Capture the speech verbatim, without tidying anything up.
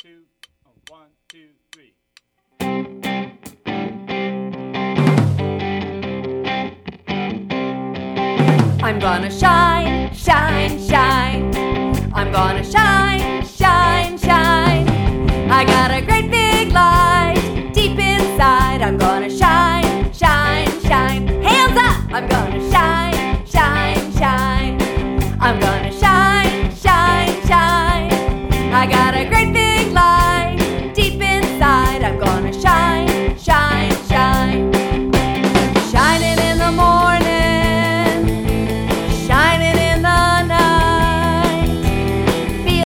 two, oh, one, two, three. I'm gonna shine, shine, shine. I'm gonna shine, shine, shine. I got a